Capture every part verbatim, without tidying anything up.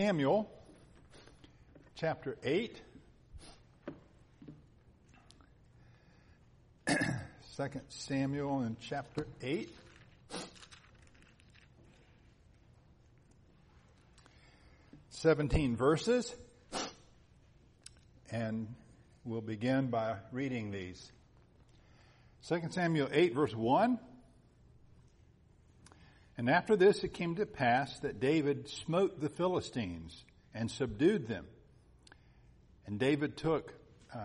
Samuel, chapter eight. Second Samuel in chapter eight. Seventeen verses. And we'll begin by reading these. Second Samuel eight, verse one. And after this it came to pass that David smote the Philistines and subdued them. And David took uh,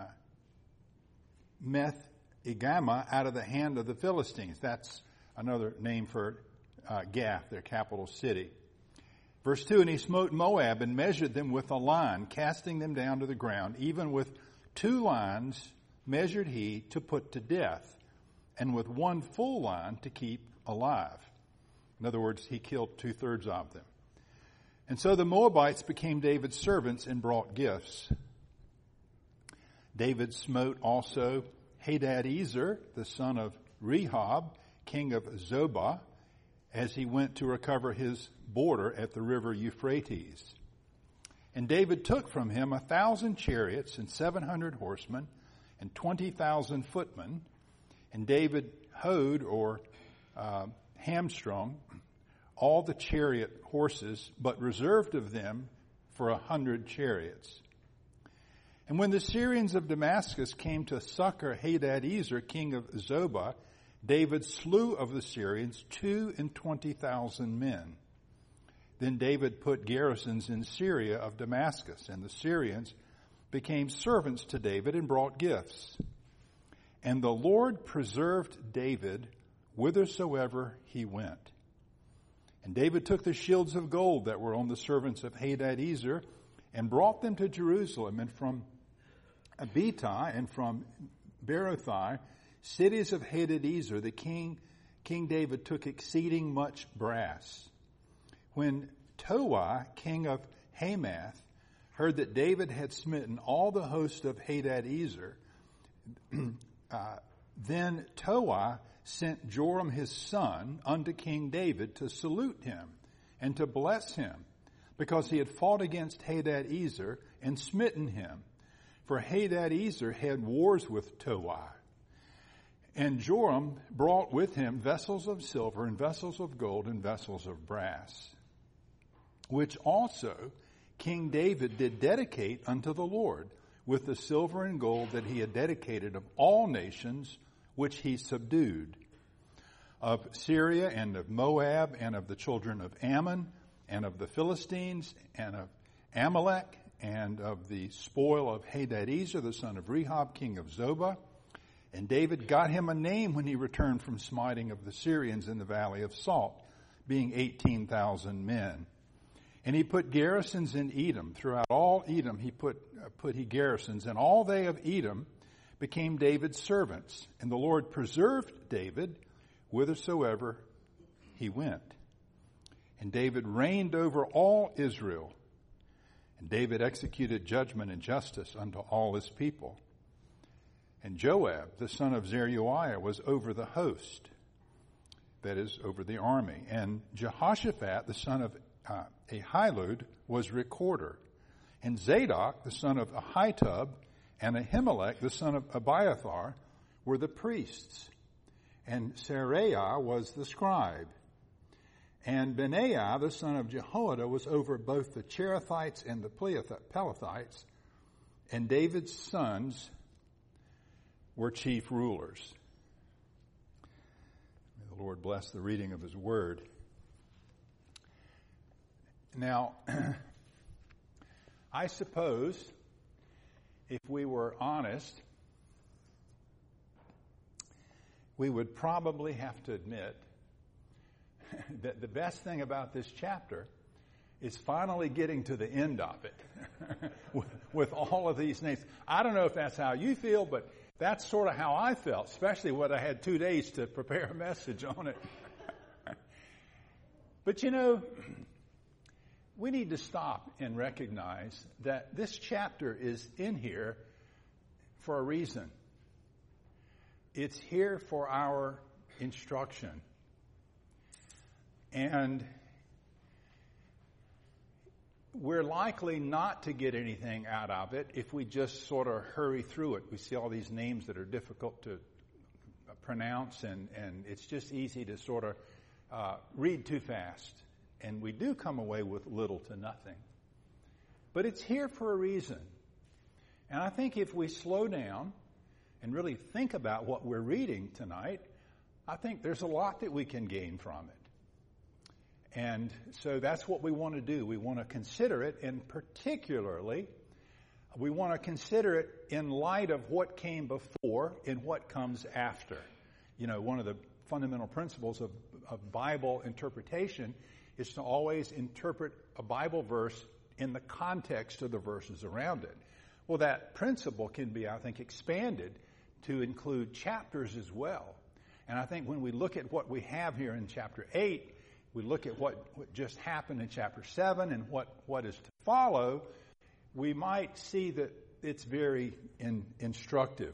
Meth-Egama out of the hand of the Philistines. That's another name for uh, Gath, their capital city. Verse two, and he smote Moab and measured them with a line, casting them down to the ground. Even with two lines measured he to put to death, and with one full line to keep alive. In other words, he killed two-thirds of them. And so the Moabites became David's servants and brought gifts. David smote also Hadadezer, the son of Rehob, king of Zobah, as he went to recover his border at the river Euphrates. And David took from him a thousand chariots and seven hundred horsemen and twenty thousand footmen. And David hoed or uh, hamstrung all the chariot horses, but reserved of them for a hundred chariots. And when the Syrians of Damascus came to succor Hadadezer, king of Zobah, David slew of the Syrians two and twenty thousand men. Then David put garrisons in Syria of Damascus, and the Syrians became servants to David and brought gifts. And the Lord preserved David whithersoever he went. And David took the shields of gold that were on the servants of Hadadezer and brought them to Jerusalem, and from Abitah and from Berothai, cities of Hadadezer, the king, King David took exceeding much brass. When Toah, king of Hamath, heard that David had smitten all the host of Hadadezer, uh, then Toah sent Joram his son unto King David to salute him and to bless him, because he had fought against Hadadezer and smitten him. For Hadadezer had wars with Toah. And Joram brought with him vessels of silver and vessels of gold and vessels of brass, which also King David did dedicate unto the Lord with the silver and gold that he had dedicated of all nations which he subdued, of Syria and of Moab and of the children of Ammon and of the Philistines and of Amalek and of the spoil of Hadadezer, the son of Rehob, king of Zobah. And David got him a name when he returned from smiting of the Syrians in the valley of Salt, being eighteen thousand men. And he put garrisons in Edom. Throughout all Edom he put, uh, put he garrisons, and all they of Edom became David's servants. And the Lord preserved David whithersoever he went. And David reigned over all Israel. And David executed judgment and justice unto all his people. And Joab, the son of Zeruiah, was over the host, that is, over the army. And Jehoshaphat, the son of uh, Ahilud, was recorder. And Zadok, the son of Ahitub, and Ahimelech, the son of Abiathar, were the priests. And Seraiah was the scribe. And Benaiah, the son of Jehoiada, was over both the Cherethites and the Pelethites. And David's sons were chief rulers. May the Lord bless the reading of his word. Now, I suppose if we were honest, we would probably have to admit that the best thing about this chapter is finally getting to the end of it with, with all of these names. I don't know if that's how you feel, but that's sort of how I felt, especially when I had two days to prepare a message on it. But you know, we need to stop and recognize that this chapter is in here for a reason. It's here for our instruction. And we're likely not to get anything out of it if we just sort of hurry through it. We see all these names that are difficult to pronounce, and, and it's just easy to sort of uh, read too fast. And we do come away with little to nothing. But it's here for a reason. And I think if we slow down and really think about what we're reading tonight, I think there's a lot that we can gain from it. And so that's what we want to do. We want to consider it, and particularly, we want to consider it in light of what came before and what comes after. You know, one of the fundamental principles of, of Bible interpretation is to always interpret a Bible verse in the context of the verses around it. Well, that principle can be, I think, expanded to include chapters as well. And I think when we look at what we have here in chapter eight, we look at what, what just happened in chapter seven and what, what is to follow, we might see that it's very in, instructive.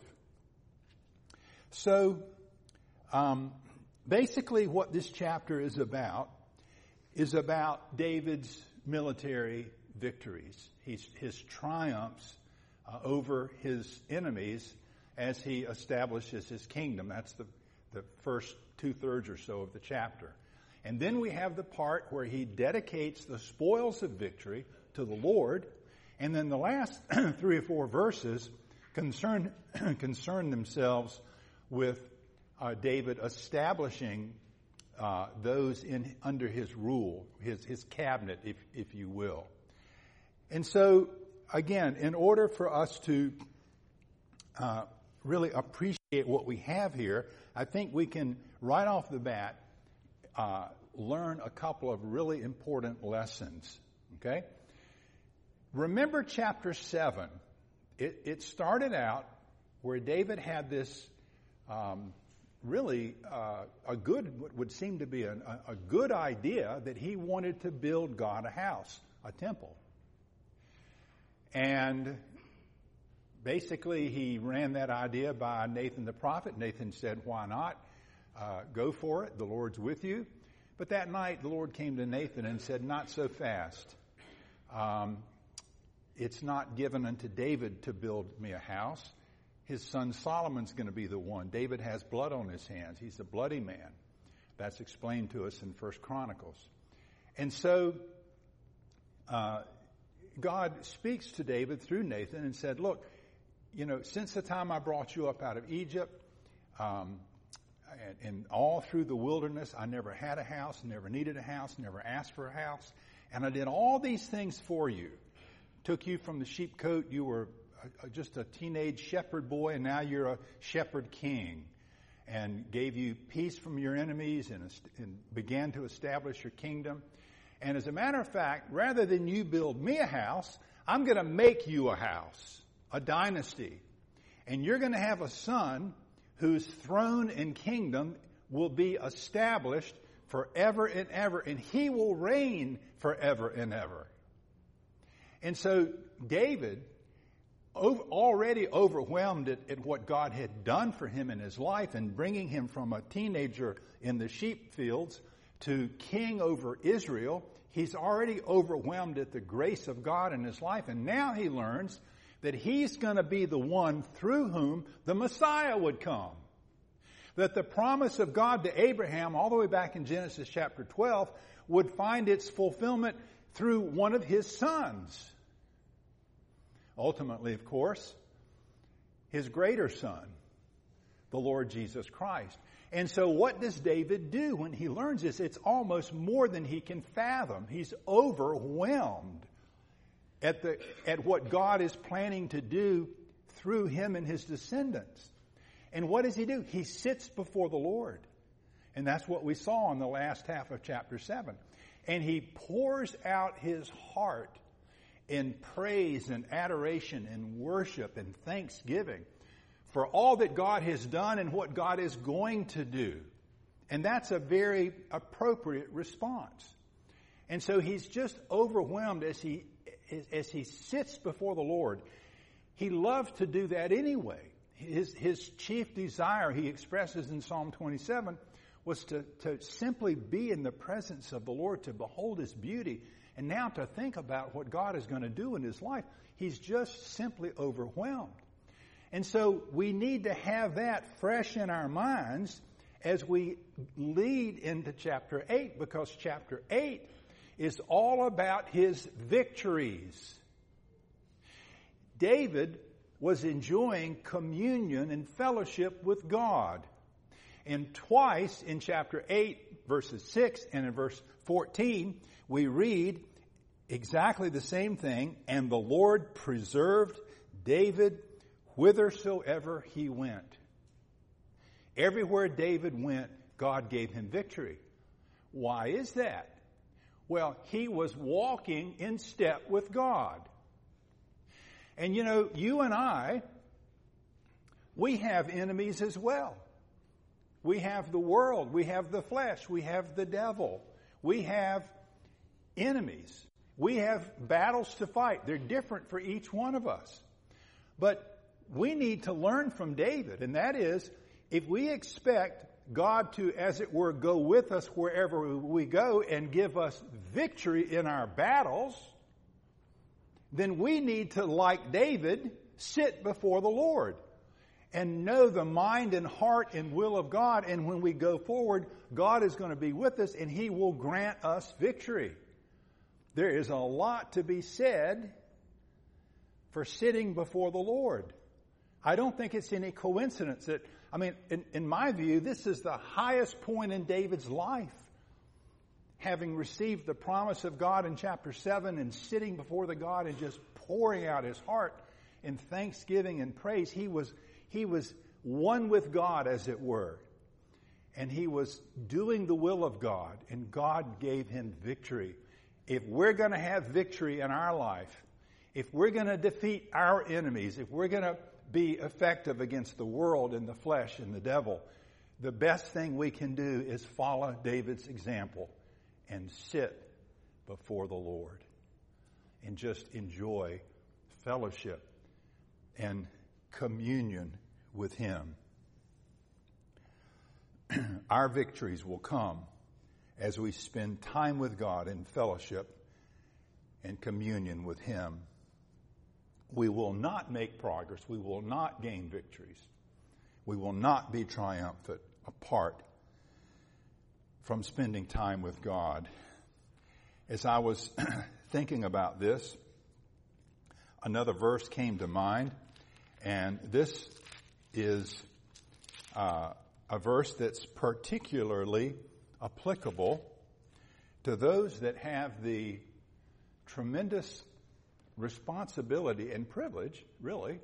So, um, basically what this chapter is about is about David's military victories, his, his triumphs uh, over his enemies as he establishes his kingdom. That's the, the first two-thirds or so of the chapter. And then we have the part where he dedicates the spoils of victory to the Lord. And then the last three or four verses concern, concern themselves with uh, David establishing uh, those in under his rule, his, his cabinet, if, if you will. And so, again, in order for us to uh, really appreciate what we have here, I think we can, right off the bat, uh, learn a couple of really important lessons. Okay? Remember chapter seven. It, it started out where David had this um, really uh, a good, what would seem to be a, a good idea that he wanted to build God a house, a temple. And basically he ran that idea by Nathan the prophet. Nathan said, why not? Uh, go for it. The Lord's with you. But that night the Lord came to Nathan and said, not so fast. Um, it's not given unto David to build me a house. His son Solomon's going to be the one. David has blood on his hands. He's a bloody man. That's explained to us in First Chronicles. And so uh, God speaks to David through Nathan and said, look, you know, since the time I brought you up out of Egypt, um, and, and all through the wilderness, I never had a house, never needed a house, never asked for a house. And I did all these things for you. Took you from the sheepcote. You were a, a, just a teenage shepherd boy, and now you're a shepherd king. And gave you peace from your enemies and, and began to establish your kingdom. And as a matter of fact, rather than you build me a house, I'm going to make you a house, a dynasty. And you're going to have a son whose throne and kingdom will be established forever and ever, and he will reign forever and ever. And so David, already overwhelmed at, at what God had done for him in his life and bringing him from a teenager in the sheep fields to king over Israel, he's already overwhelmed at the grace of God in his life, and now he learns that he's going to be the one through whom the Messiah would come. That the promise of God to Abraham, all the way back in Genesis chapter twelve, would find its fulfillment through one of his sons. Ultimately, of course, his greater son, the Lord Jesus Christ. And so what does David do when he learns this? It's almost more than he can fathom. He's overwhelmed at the at what God is planning to do through him and his descendants. And what does he do? He sits before the Lord. And that's what we saw in the last half of chapter seven. And he pours out his heart in praise and adoration and worship and thanksgiving for all that God has done and what God is going to do. And that's a very appropriate response. And so he's just overwhelmed as he as he sits before the Lord. He loved to do that anyway. His, his chief desire, he expresses in Psalm twenty-seven, was to, to simply be in the presence of the Lord, to behold his beauty, And now to think about what God is going to do in his life, he's just simply overwhelmed. And so we need to have that fresh in our minds as we lead into chapter eight, because chapter eight is all about his victories. David was enjoying communion and fellowship with God. And twice in chapter eight, verses six and in verse fourteen, we read exactly the same thing. And the Lord preserved David whithersoever he went. Everywhere David went, God gave him victory. Why is that? Well, he was walking in step with God. And you know, you and I, we have enemies as well. We have the world, we have the flesh, we have the devil. We have enemies. We have battles to fight. They're different for each one of us. But we need to learn from David, and that is, if we expect God to, as it were, go with us wherever we go and give us victory in our battles, then we need to, like David, sit before the Lord and know the mind and heart and will of God. And when we go forward, God is going to be with us and he will grant us victory. There is a lot to be said for sitting before the Lord. I don't think it's any coincidence that, I mean, in, in my view, this is the highest point in David's life. Having received the promise of God in chapter seven and sitting before the God and just pouring out his heart in thanksgiving and praise, he was, he was one with God, as it were. And he was doing the will of God, and God gave him victory. If we're going to have victory in our life, if we're going to defeat our enemies, if we're going to be effective against the world and the flesh and the devil, the best thing we can do is follow David's example and sit before the Lord and just enjoy fellowship and communion with him. Our victories will come as we spend time with God in fellowship and communion with him. We will not make progress. We will not gain victories. We will not be triumphant apart from spending time with God. As I was thinking about this, another verse came to mind, and this is uh, a verse that's particularly applicable to those that have the tremendous responsibility and privilege, really,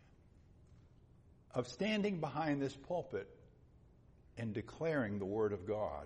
of standing behind this pulpit and declaring the Word of God.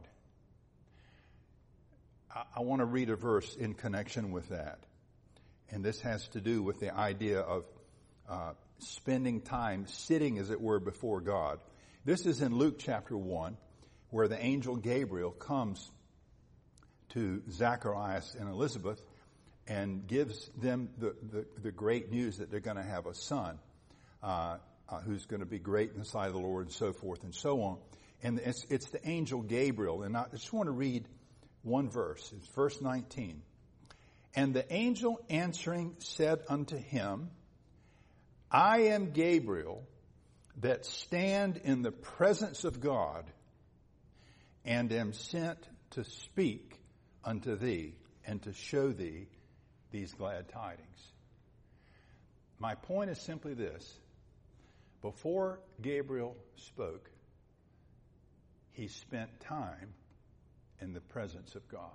I, I want to read a verse in connection with that. And this has to do with the idea of uh, spending time sitting, as it were, before God. This is in Luke chapter one, where the angel Gabriel comes to Zacharias and Elizabeth and gives them the, the, the great news that they're going to have a son uh, uh, who's going to be great in the sight of the Lord, and so forth and so on. And it's, it's the angel Gabriel. And I just want to read one verse. It's verse nineteen. And the angel answering said unto him, I am Gabriel, that stand in the presence of God, and am sent to speak unto thee, and to show thee these glad tidings. My point is simply this. Before Gabriel spoke, he spent time in the presence of God.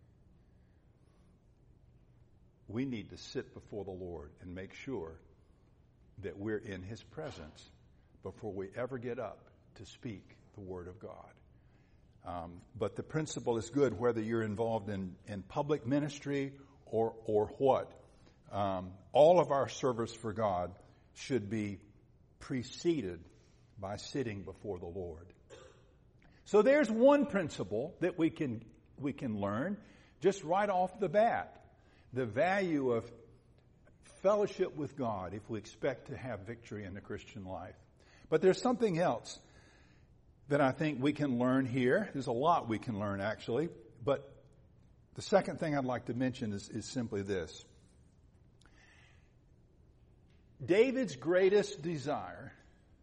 We need to sit before the Lord and make sure that we're in his presence before we ever get up to speak the word of God. Um, but the principle is good whether you're involved in, in public ministry or or what. Um, all of our service for God should be preceded by sitting before the Lord. So there's one principle that we can we can learn just right off the bat. The value of fellowship with God if we expect to have victory in the Christian life. But there's something else that I think we can learn here. There's a lot we can learn, actually. But The second thing I'd like to mention is, is simply this. David's greatest desire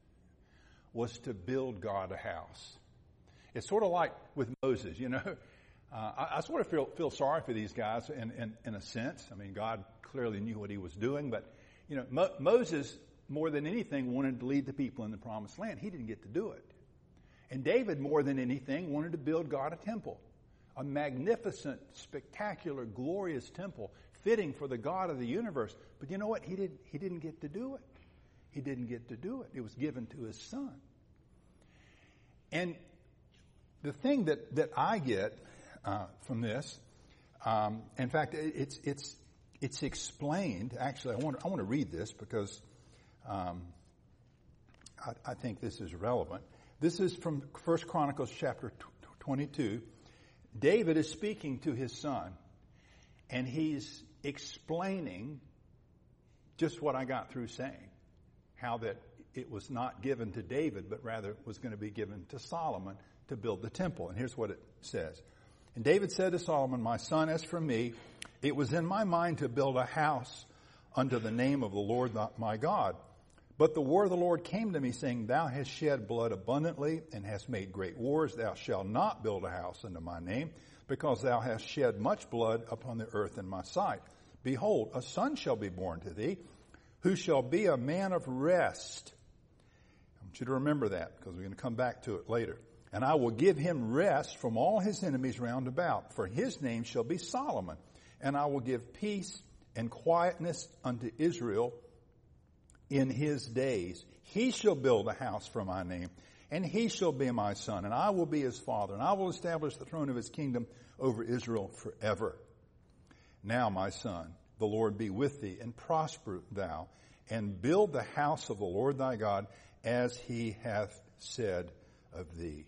was to build God a house. It's sort of like with Moses, you know. Uh, I, I sort of feel, feel sorry for these guys in, in, in a sense. I mean, God clearly knew what he was doing, but, you know, Mo- Moses, more than anything, wanted to lead the people in the promised land. He didn't get to do it. And David, more than anything, wanted to build God a temple, a magnificent, spectacular, glorious temple fitting for the God of the universe. But you know what? He didn't, he didn't get to do it. He didn't get to do it. It was given to his son. And the thing that, that I get uh, from this, um, in fact, it's it's it's explained. Actually, I want I want to read this because um, I, I think this is relevant. This is from First Chronicles chapter twenty-two. David is speaking to his son, and he's explaining just what I got through saying, how that it was not given to David, but rather was going to be given to Solomon to build the temple. And here's what it says. And David said to Solomon, "My son, as for me, it was in my mind to build a house unto the name of the Lord my God. But the word of the Lord came to me, saying, Thou hast shed blood abundantly, and hast made great wars. Thou shalt not build a house unto my name, because thou hast shed much blood upon the earth in my sight. Behold, a son shall be born to thee, who shall be a man of rest." I want you to remember that, because we're going to come back to it later. "And I will give him rest from all his enemies round about, for his name shall be Solomon. And I will give peace and quietness unto Israel in his days. He shall build a house for my name, and he shall be my son, and I will be his father, and I will establish the throne of his kingdom over Israel forever. Now, my son, the Lord be with thee, and prosper thou, and build the house of the Lord thy God, as he hath said of thee."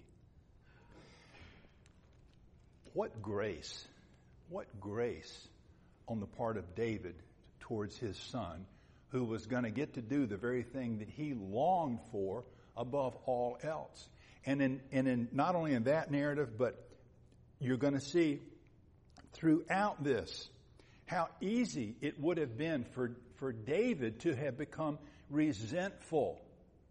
What grace, what grace on the part of David towards his son, who was going to get to do the very thing that he longed for above all else. And in, and in not only in that narrative, but you're going to see throughout this how easy it would have been for, for David to have become resentful,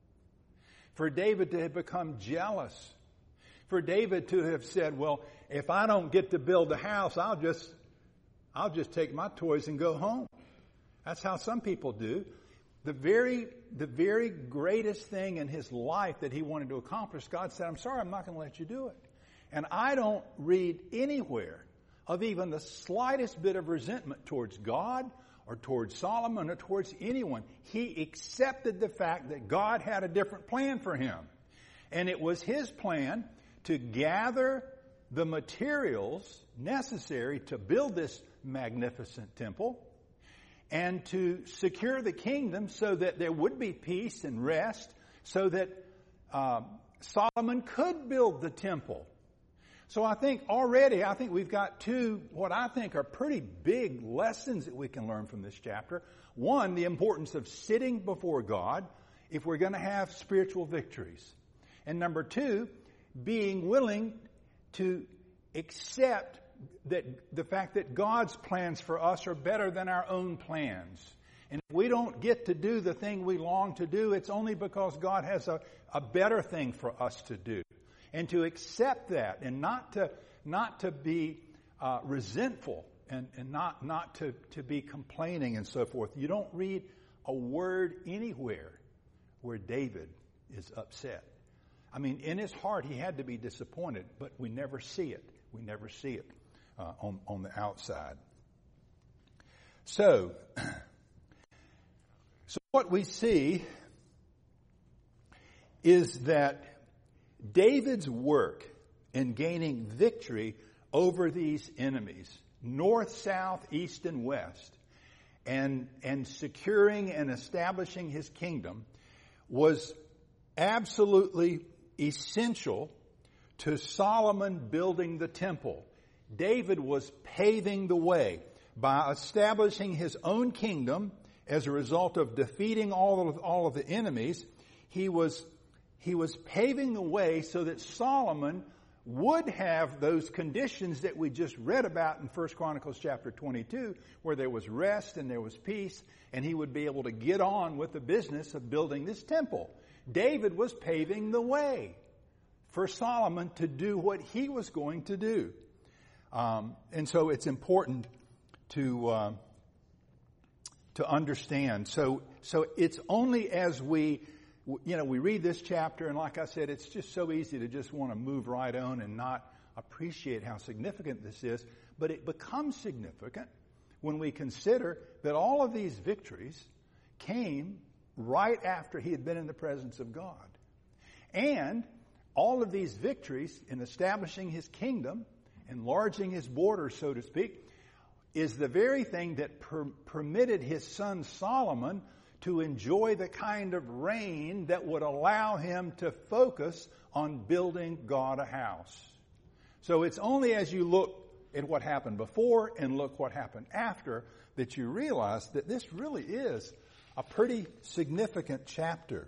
for David to have become jealous, for David to have said, well, if I don't get to build a house, I'll just, I'll just take my toys and go home. That's how some people do. The very, the very greatest thing in his life that he wanted to accomplish, God said, I'm sorry, I'm not going to let you do it. And I don't read anywhere of even the slightest bit of resentment towards God or towards Solomon or towards anyone. He accepted the fact that God had a different plan for him. And it was his plan to gather the materials necessary to build this magnificent temple and to secure the kingdom so that there would be peace and rest, so that uh, Solomon could build the temple. So I think already, I think we've got two, what I think are pretty big lessons that we can learn from this chapter. One, the importance of sitting before God if we're going to have spiritual victories. And number two, being willing to accept that the fact that God's plans for us are better than our own plans. And if we don't get to do the thing we long to do, it's only because God has a, a better thing for us to do. And to accept that and not to not to be uh, resentful and, and not, not to, to be complaining and so forth. You don't read a word anywhere where David is upset. I mean, in his heart, he had to be disappointed, but we never see it. We never see it uh, on, on the outside. So, so what we see is that David's work in gaining victory over these enemies, north, south, east, and west, and, and securing and establishing his kingdom was absolutely essential to Solomon building the temple. David was paving the way by establishing his own kingdom as a result of defeating all of, all of the enemies. He was, he was paving the way so that Solomon would have those conditions that we just read about in First Chronicles chapter twenty-two, where there was rest and there was peace, and he would be able to get on with the business of building this temple. David was paving the way for Solomon to do what he was going to do. Um, and so it's important to uh, to understand. So so it's only as we, you know, we read this chapter, and like I said, it's just so easy to just want to move right on and not appreciate how significant this is. But it becomes significant when we consider that all of these victories came right after he had been in the presence of God. And all of these victories in establishing his kingdom, enlarging his borders, so to speak, is the very thing that per- permitted his son Solomon to enjoy the kind of reign that would allow him to focus on building God a house. So it's only as you look at what happened before and look what happened after that you realize that this really is a pretty significant chapter.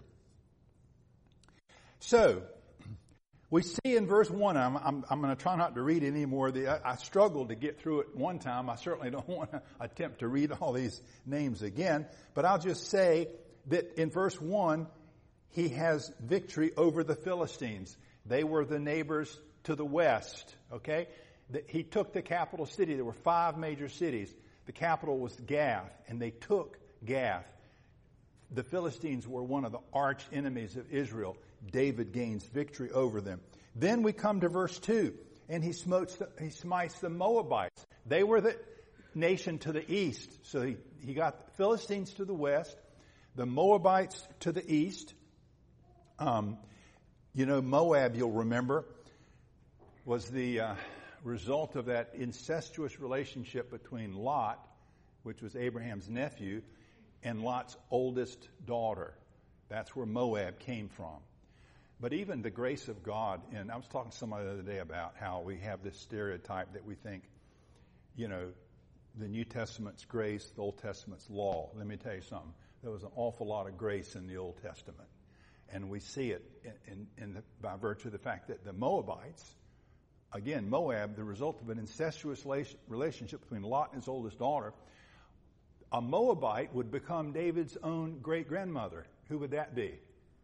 So, we see in verse one, I'm, I'm, I'm going to try not to read any more. The, I, I struggled to get through it one time. I certainly don't want to attempt to read all these names again. But I'll just say that in verse one, he has victory over the Philistines. They were the neighbors to the west, okay? The, he took the capital city. There were five major cities. The capital was Gath, and they took Gath. The Philistines were one of the arch enemies of Israel. David gains victory over them. Then we come to verse two, and he smites the, he smites the Moabites. They were the nation to the east. So he, he got the Philistines to the west, the Moabites to the east. Um, you know, Moab, you'll remember, was the uh, result of that incestuous relationship between Lot, which was Abraham's nephew, and Lot's oldest daughter. That's where Moab came from. But even the grace of God, and I was talking to somebody the other day about how we have this stereotype that we think, you know, the New Testament's grace, the Old Testament's law. Let me tell you something. There was an awful lot of grace in the Old Testament. And we see it in, in, in the, by virtue of the fact that the Moabites, again, Moab, the result of an incestuous relationship between Lot and his oldest daughter, a Moabite would become David's own great-grandmother. Who would that be?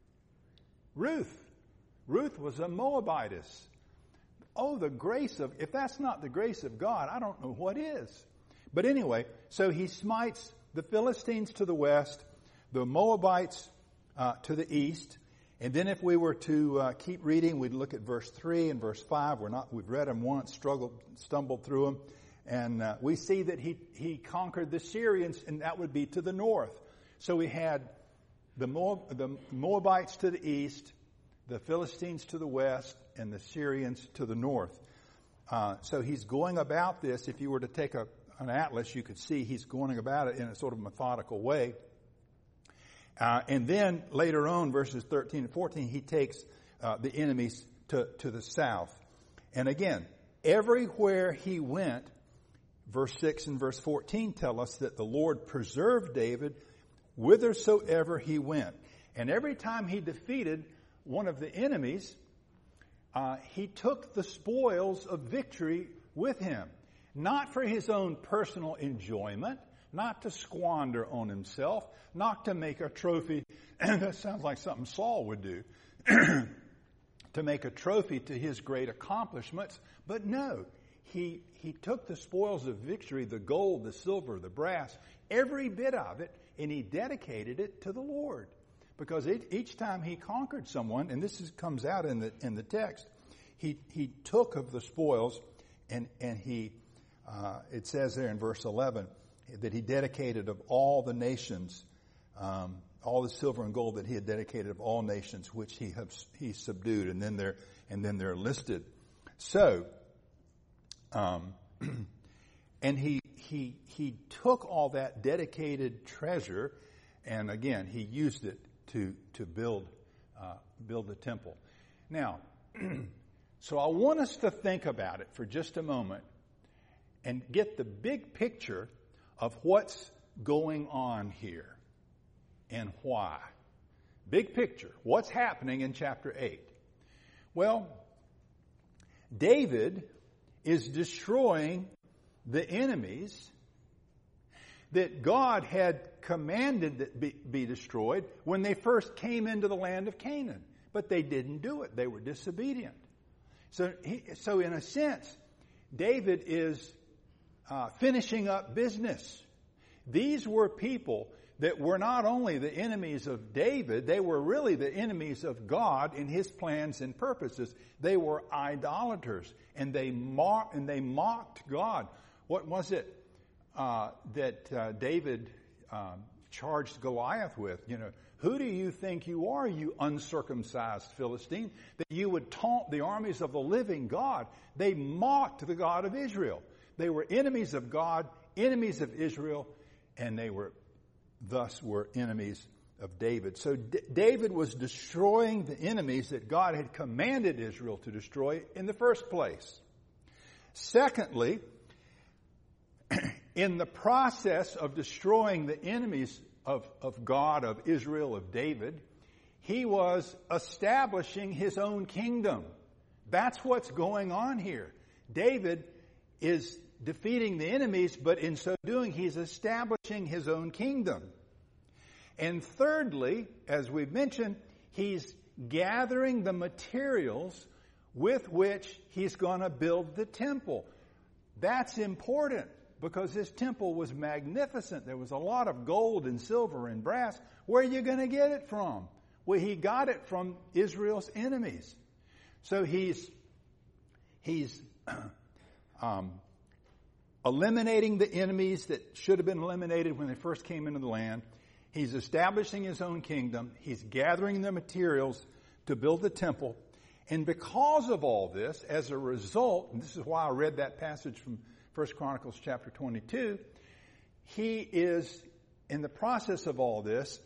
Ruth. Ruth was a Moabitess. Oh, the grace of, if that's not the grace of God, I don't know what is. But anyway, so he smites the Philistines to the west, the Moabites uh, to the east. And then if we were to uh, keep reading, we'd look at verse three and verse five. We're not, we've read them once, struggled, stumbled through them. And uh, we see that he, he conquered the Syrians, and that would be to the north. So we had the, Moab, the Moabites to the east, the Philistines to the west, and the Syrians to the north. Uh, so he's going about this. If you were to take a, an atlas, you could see he's going about it in a sort of methodical way. Uh, and then later on, verses thirteen and fourteen, he takes uh, the enemies to, to the south. And again, everywhere he went, verse six and verse fourteen tell us that the Lord preserved David whithersoever he went. And every time he defeated one of the enemies, uh, he took the spoils of victory with him. Not for his own personal enjoyment, not to squander on himself, not to make a trophy. That sounds like something Saul would do. To make a trophy to his great accomplishments. But no, he, he took the spoils of victory, the gold, the silver, the brass, every bit of it, and he dedicated it to the Lord. Because it, each time he conquered someone, and this is, comes out in the in the text, he he took of the spoils, and and he uh, it says there in verse eleven that he dedicated of all the nations, um, all the silver and gold that he had dedicated of all nations, which he has he subdued, and then they're and then they're listed. So, um, and he he he took all that dedicated treasure, and again he used it to to build uh, build the temple. Now, so I want us to think about it for just a moment and get the big picture of what's going on here and why. Big picture. What's happening in chapter eight? Well, David is destroying the enemies that God had commanded that be, be destroyed when they first came into the land of Canaan. But they didn't do it. They were disobedient. So, he, so in a sense, David is uh, finishing up business. These were people that were not only the enemies of David, they were really the enemies of God in His plans and purposes. They were idolaters, and they mocked, and they mocked God. What was it uh, that uh, David um, charged Goliath with? You know, who do you think you are, you uncircumcised Philistine, that you would taunt the armies of the living God? They mocked the God of Israel. They were enemies of God, enemies of Israel, and they were thus were enemies of David. So D- David was destroying the enemies that God had commanded Israel to destroy in the first place. Secondly, in the process of destroying the enemies of, of God, of Israel, of David, he was establishing his own kingdom. That's what's going on here. David is defeating the enemies, but in so doing, he's establishing his own kingdom. And thirdly, as we've mentioned, he's gathering the materials with which he's going to build the temple. That's important because this temple was magnificent. There was a lot of gold and silver and brass. Where are you going to get it from? Well, he got it from Israel's enemies. So he's he's um, eliminating the enemies that should have been eliminated when they first came into the land. He's establishing his own kingdom. He's gathering the materials to build the temple. And because of all this, as a result, and this is why I read that passage from First Chronicles chapter twenty-two, he is, in the process of all this,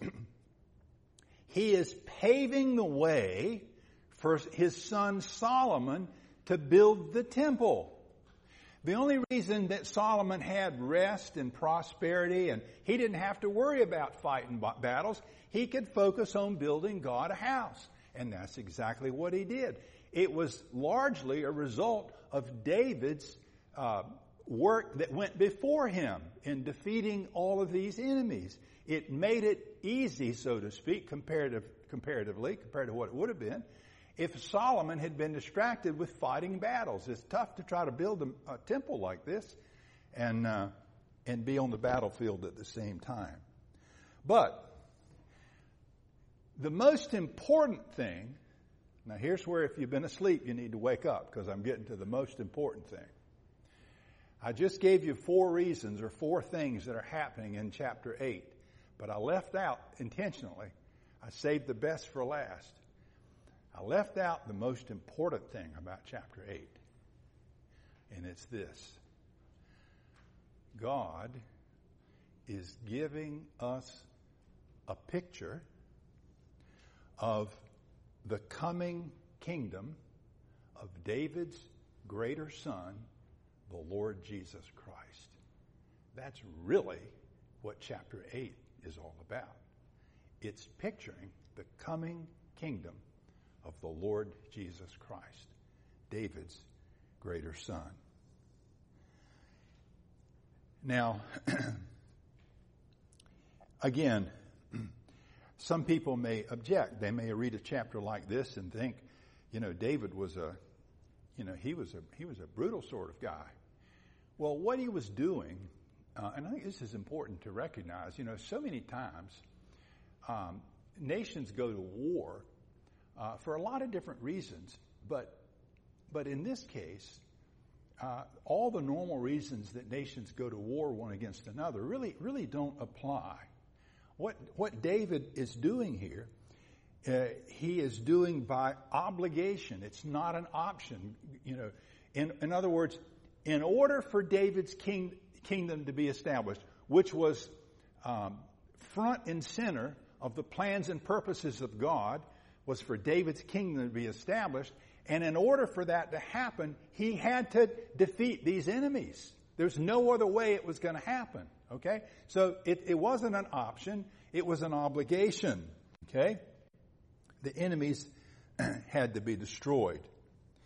he is paving the way for his son Solomon to build the temple. The only reason that Solomon had rest and prosperity and he didn't have to worry about fighting battles, he could focus on building God a house. And that's exactly what he did. It was largely a result of David's uh, work that went before him in defeating all of these enemies. It made it easy, so to speak, comparative, comparatively, compared to what it would have been, if Solomon had been distracted with fighting battles. It's tough to try to build a, a temple like this and uh, and be on the battlefield at the same time. But the most important thing, now here's where if you've been asleep you need to wake up because I'm getting to the most important thing. I just gave you four reasons or four things that are happening in chapter eight, but I left out intentionally. I saved the best for last. I left out the most important thing about chapter eight, and it's this. God is giving us a picture of the coming kingdom of David's greater son, the Lord Jesus Christ. That's really what chapter eight is all about. It's picturing the coming kingdom of the Lord Jesus Christ, David's greater son. Now, again, some people may object. They may read a chapter like this and think, you know, David was a, you know, he was a he was a brutal sort of guy. Well, what he was doing, uh, and I think this is important to recognize, you know, so many times um, nations go to war Uh, for a lot of different reasons, but but in this case, uh, all the normal reasons that nations go to war one against another really really don't apply. What what David is doing here, uh, he is doing by obligation. It's not an option. You know, in in other words, in order for David's king, kingdom to be established, which was um, front and center of the plans and purposes of God, was for David's kingdom to be established. And in order for that to happen, he had to defeat these enemies. There's no other way it was going to happen. Okay? So it, it wasn't an option. It was an obligation. Okay? The enemies had to be destroyed.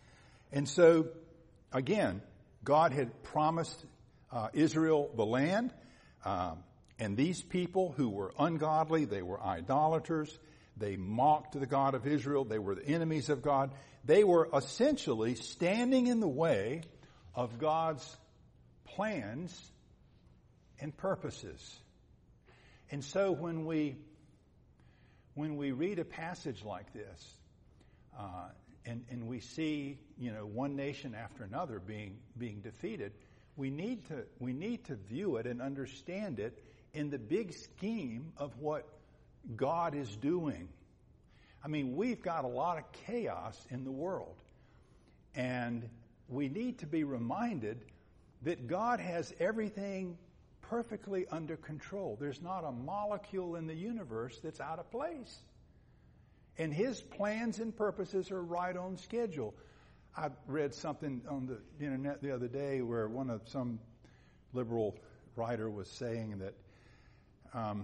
And so, again, God had promised uh, Israel the land, um, and these people who were ungodly, they were idolaters, they mocked the God of Israel, they were the enemies of God. They were essentially standing in the way of God's plans and purposes. And so when we when we read a passage like this, uh, and, and we see, you know, one nation after another being being defeated, we need to we need to view it and understand it in the big scheme of what God is doing. I mean, we've got a lot of chaos in the world, and we need to be reminded that God has everything perfectly under control. There's not a molecule in the universe that's out of place. And His plans and purposes are right on schedule. I read something on the internet the other day where one of some liberal writer was saying that um,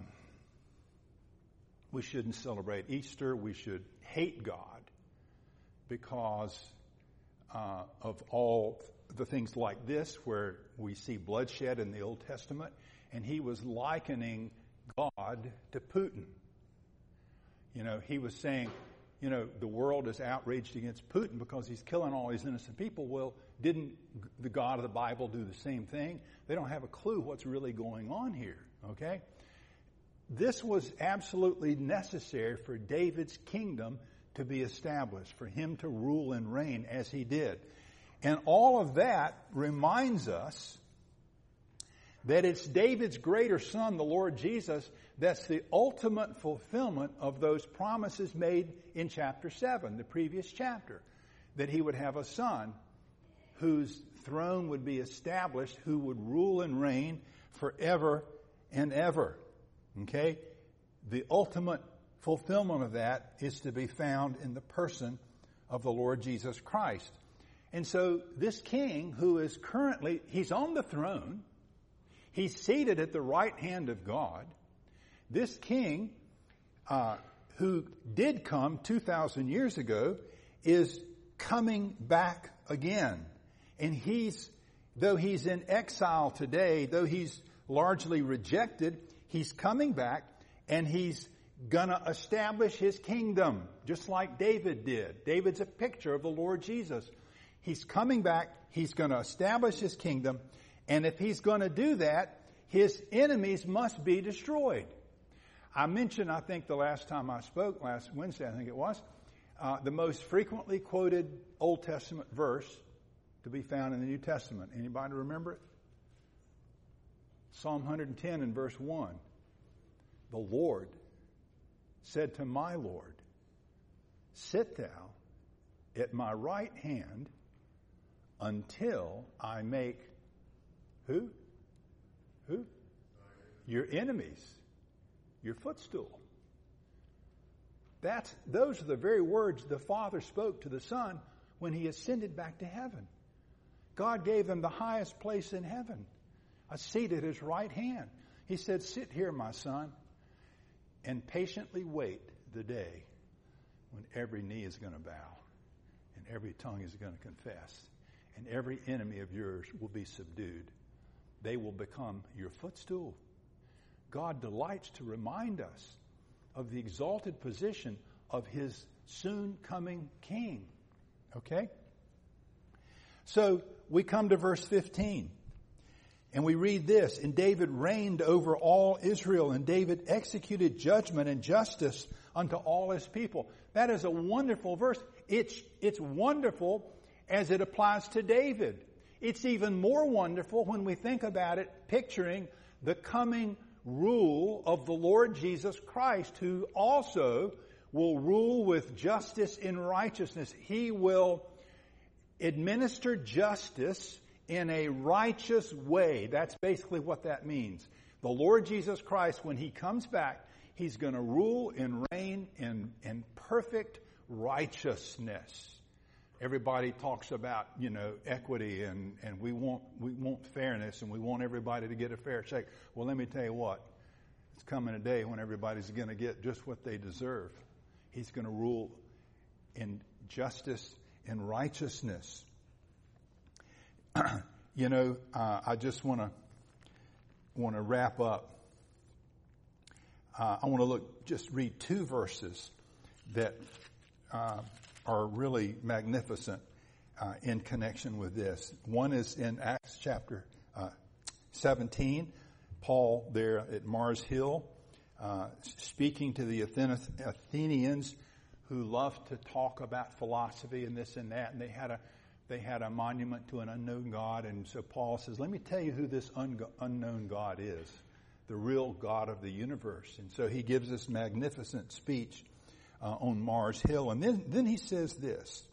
we shouldn't celebrate Easter. We should hate God because uh, of all the things like this where we see bloodshed in the Old Testament. And he was likening God to Putin. You know, he was saying, you know, the world is outraged against Putin because he's killing all these innocent people. Well, didn't the God of the Bible do the same thing? They don't have a clue what's really going on here, okay? This was absolutely necessary for David's kingdom to be established, for him to rule and reign as he did. And all of that reminds us that it's David's greater son, the Lord Jesus, that's the ultimate fulfillment of those promises made in chapter seven, the previous chapter, that he would have a son whose throne would be established, who would rule and reign forever and ever. Okay? The ultimate fulfillment of that is to be found in the person of the Lord Jesus Christ. And so this king who is currently, he's on the throne, he's seated at the right hand of God. This king, uh, who did come two thousand years ago, is coming back again. And he's, though he's in exile today, though he's largely rejected, he's coming back and he's gonna establish his kingdom, just like David did. David's a picture of the Lord Jesus. He's coming back, he's gonna establish his kingdom, and if he's gonna do that, his enemies must be destroyed. I mentioned, I think the last time I spoke, last Wednesday I think it was, uh, the most frequently quoted Old Testament verse to be found in the New Testament. Anybody remember it? Psalm one ten and verse one. The Lord said to my Lord, sit thou at my right hand until I make who? Who? Your enemies your footstool. That's, those are the very words the Father spoke to the Son when He ascended back to heaven. God gave Him the highest place in heaven, a seat at His right hand. He said, sit here, my son, and patiently wait the day when every knee is going to bow and every tongue is going to confess and every enemy of yours will be subdued. They will become your footstool. God delights to remind us of the exalted position of His soon coming King. Okay? So we come to verse fifteen. And we read this, and David reigned over all Israel, and David executed judgment and justice unto all his people. That is a wonderful verse. It's, it's wonderful as it applies to David. It's even more wonderful when we think about it, picturing the coming rule of the Lord Jesus Christ, who also will rule with justice and righteousness. He will administer justice in a righteous way. That's basically what that means. The Lord Jesus Christ, when He comes back, He's going to rule and reign in, in perfect righteousness. Everybody talks about, you know, equity and, and we want we want fairness and we want everybody to get a fair shake. Well, let me tell you what. It's coming a day when everybody's going to get just what they deserve. He's going to rule in justice and righteousness. you know, uh, I just want to want to wrap up. Uh, I want to look, just read two verses that uh, are really magnificent uh, in connection with this. One is in Acts chapter uh, seventeen. Paul there at Mars Hill, uh, speaking to the Athenians who loved to talk about philosophy and this and that, and they had a they had a monument to an unknown God, and so Paul says, "Let me tell you who this un- unknown God is, the real God of the universe." And so he gives this magnificent speech uh, on Mars Hill, and then then he says this,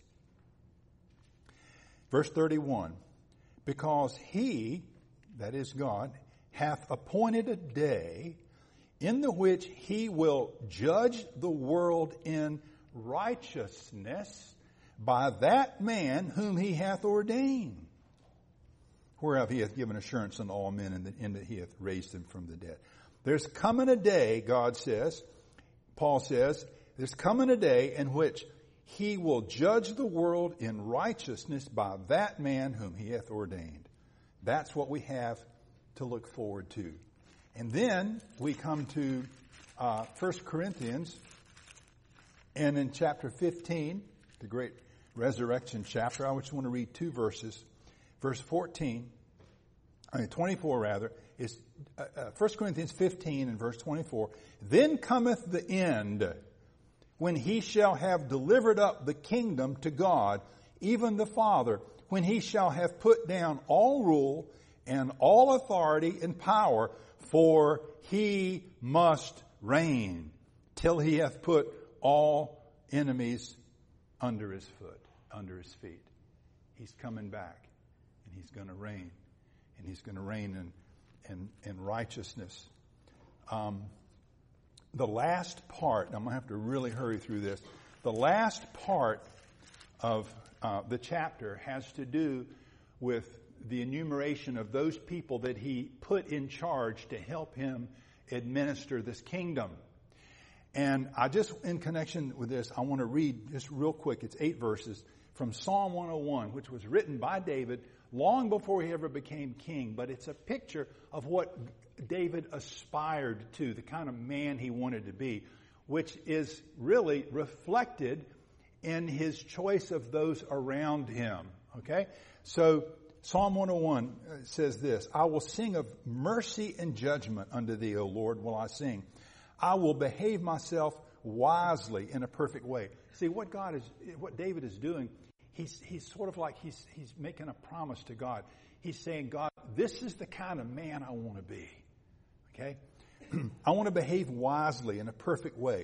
verse thirty-one, "Because he, that is God, hath appointed a day in the which he will judge the world in righteousness by that man whom he hath ordained, whereof he hath given assurance unto all men, and that, in that he hath raised them from the dead." There's coming a day, God says, Paul says, there's coming a day in which he will judge the world in righteousness by that man whom he hath ordained. That's what we have to look forward to. And then we come to uh, First Corinthians, and in chapter fifteen, the great resurrection chapter, I just want to read two verses. Verse fourteen, I mean twenty-four rather, is uh, uh, First Corinthians fifteen and verse twenty-four. "Then cometh the end, when he shall have delivered up the kingdom to God, even the Father, when he shall have put down all rule and all authority and power, for he must reign till he hath put all enemies under his foot, under his feet." He's coming back, and he's going to reign, and he's going to reign in, in, in righteousness. Um, the last part, I'm going to have to really hurry through this. The last part of uh, the chapter has to do with the enumeration of those people that he put in charge to help him administer this kingdom. And I just, in connection with this, I want to read just real quick. It's eight verses from Psalm one oh one, which was written by David long before he ever became king. But it's a picture of what David aspired to, the kind of man he wanted to be, which is really reflected in his choice of those around him. Okay? So Psalm one oh one says this, "I will sing of mercy and judgment unto thee, O Lord, will I sing. I will behave myself wisely in a perfect way." See, what God is, what David is doing, he's, he's sort of like he's, he's making a promise to God. He's saying, God, this is the kind of man I want to be. Okay? I want to behave wisely in a perfect way.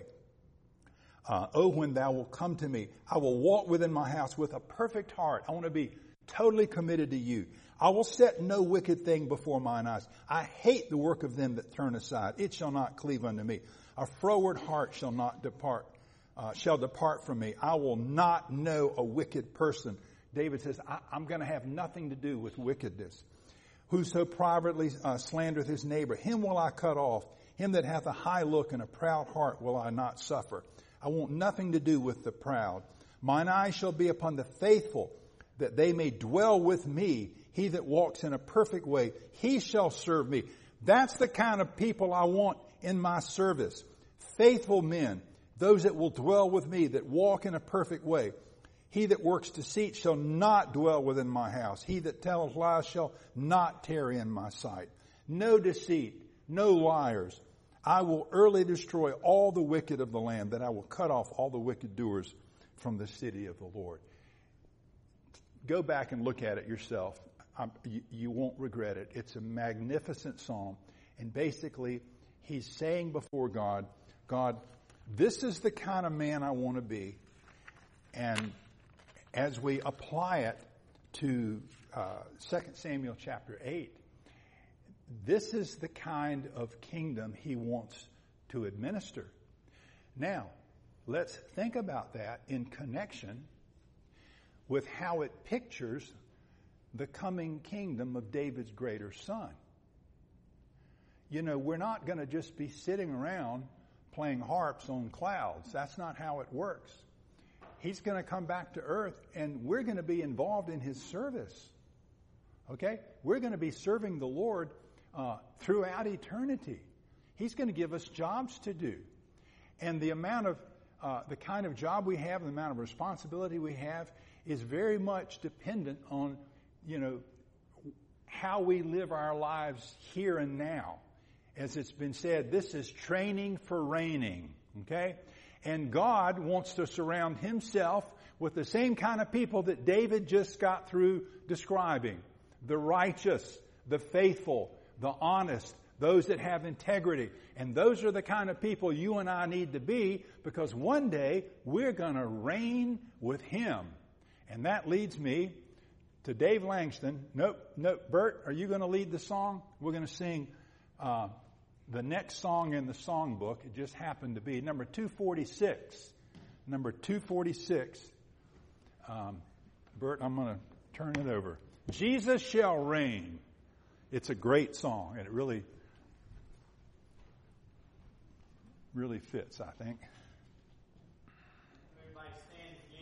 Uh, oh, when thou wilt come to me, I will walk within my house with a perfect heart. I want to be totally committed to you. I will set no wicked thing before mine eyes. I hate the work of them that turn aside. It shall not cleave unto me. A froward heart shall not depart, uh, shall depart from me. I will not know a wicked person. David says, I, I'm going to have nothing to do with wickedness. Whoso privately uh, slandereth his neighbor, him will I cut off. Him that hath a high look and a proud heart will I not suffer. I want nothing to do with the proud. Mine eye shall be upon the faithful, that they may dwell with me. He that walks in a perfect way, he shall serve me. That's the kind of people I want in my service. Faithful men, those that will dwell with me, that walk in a perfect way. He that works deceit shall not dwell within my house. He that telleth lies shall not tarry in my sight. No deceit, no liars. I will early destroy all the wicked of the land, that I will cut off all the wicked doers from the city of the Lord. Go back and look at it yourself. Um, you, you won't regret it. It's a magnificent psalm. And basically, he's saying before God, God, this is the kind of man I want to be. And as we apply it to uh, Second Samuel chapter eight, this is the kind of kingdom he wants to administer. Now, let's think about that in connection with how it pictures the coming kingdom of David's greater son. You know, we're not going to just be sitting around playing harps on clouds. That's not how it works. He's going to come back to earth, and we're going to be involved in his service. Okay? We're going to be serving the Lord uh, throughout eternity. He's going to give us jobs to do. And the amount of, uh, the kind of job we have, the amount of responsibility we have is very much dependent on, you know, how we live our lives here and now. As it's been said, this is training for reigning. Okay? And God wants to surround himself with the same kind of people that David just got through describing. The righteous, the faithful, the honest, those that have integrity. And those are the kind of people you and I need to be, because one day we're going to reign with him. And that leads me to Dave Langston. Nope, nope. Bert, are you going to lead the song? We're going to sing uh, the next song in the songbook. It just happened to be number two forty-six. Number two forty-six. Um, Bert, I'm going to turn it over. Jesus Shall Reign. It's a great song, and it really, really fits, I think.